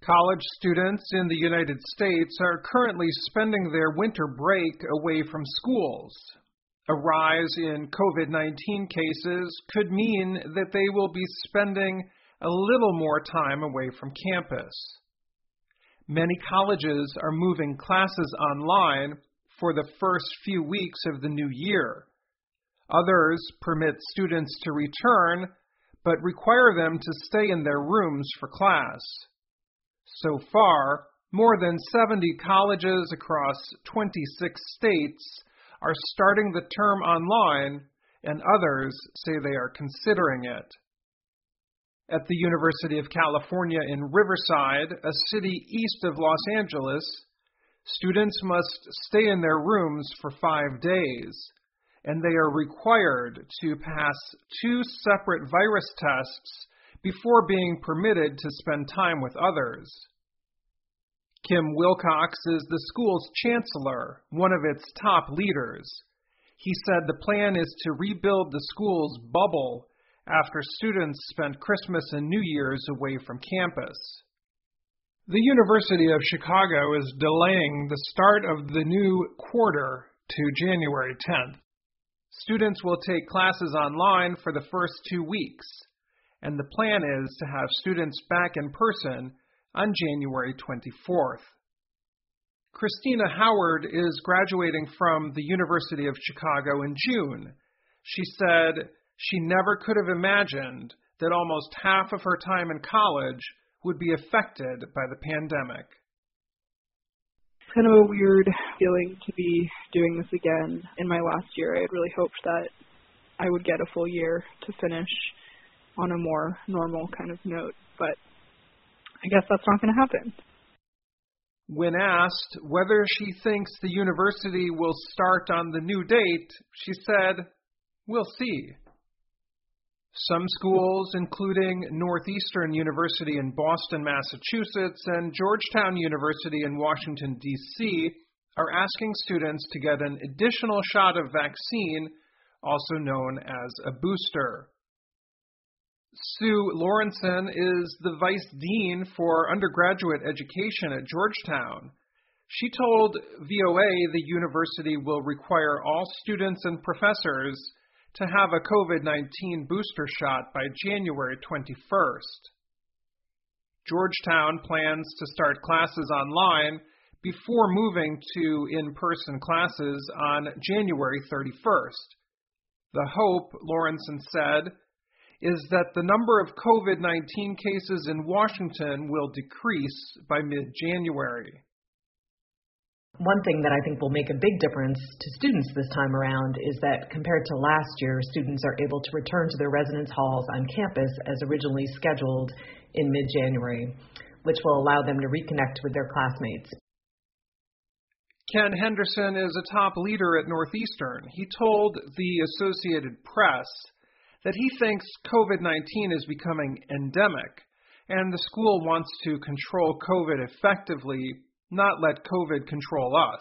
College students in the United States are currently spending their winter break away from schools. A rise in COVID-19 cases could mean that they will be spending a little more time away from campus. Many colleges are moving classes online for the first few weeks of the new year. Others permit students to return, but require them to stay in their rooms for class. So far, more than 70 colleges across 26 states are starting the term online, and others say they are considering it. At the University of California in Riverside, a city east of Los Angeles, students must stay in their rooms for 5 days, and they are required to pass 2 separate virus tests before being permitted to spend time with others. Kim Wilcox is the school's chancellor, one of its top leaders. He said the plan is to rebuild the school's bubble after students spent Christmas and New Year's away from campus. The University of Chicago is delaying the start of the new quarter to January 10th. Students will take classes online for the first 2 weeks, and the plan is to have students back in person on January 24th. Christina Howard is graduating from the University of Chicago in June. She said she never could have imagined that almost half of her time in college would be affected by the pandemic. It's kind of a weird feeling to be doing this again. In my last year, I had really hoped that I would get a full year to finish on a more normal kind of note, but I guess that's not going to happen. When asked whether she thinks the university will start on the new date, she said, "We'll see." Some schools, including Northeastern University in Boston, Massachusetts, and Georgetown University in Washington, D.C., are asking students to get an additional shot of vaccine, also known as a booster. Sue Lawrenson is the Vice Dean for Undergraduate Education at Georgetown. She told VOA the university will require all students and professors to have a COVID-19 booster shot by January 21st. Georgetown plans to start classes online before moving to in-person classes on January 31st. The hope, Lawrenson said, is that the number of COVID-19 cases in Washington will decrease by mid-January. One thing that I think will make a big difference to students this time around is that compared to last year, students are able to return to their residence halls on campus as originally scheduled in mid-January, which will allow them to reconnect with their classmates. Ken Henderson is a top leader at Northeastern. He told the Associated Press that he thinks COVID-19 is becoming endemic, and the school wants to control COVID effectively, not let COVID control us.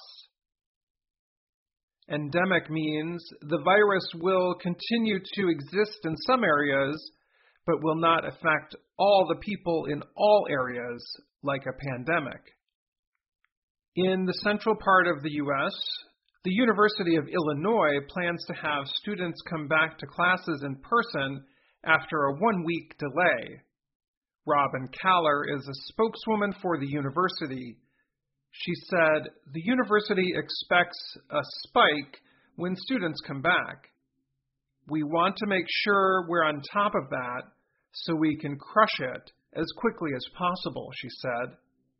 Endemic means the virus will continue to exist in some areas, but will not affect all the people in all areas like a pandemic. In the central part of the U.S., the University of Illinois plans to have students come back to classes in person after a 1-week delay. Robin Kaller is a spokeswoman for the university. She said the university expects a spike when students come back. We want to make sure we're on top of that so we can crush it as quickly as possible, she said.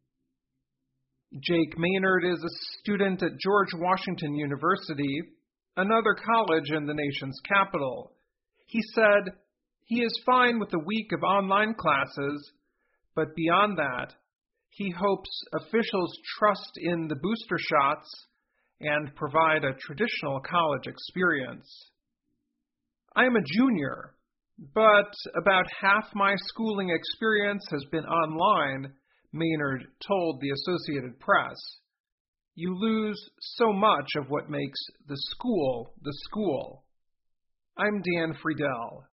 Jake Maynard is a student at George Washington University, another college in the nation's capital. He said he is fine with a week of online classes, but beyond that, he hopes officials trust in the booster shots and provide a traditional college experience. I am a junior, but about half my schooling experience has been online, Maynard told the Associated Press. You lose so much of what makes the school the school. I'm Dan Friedel.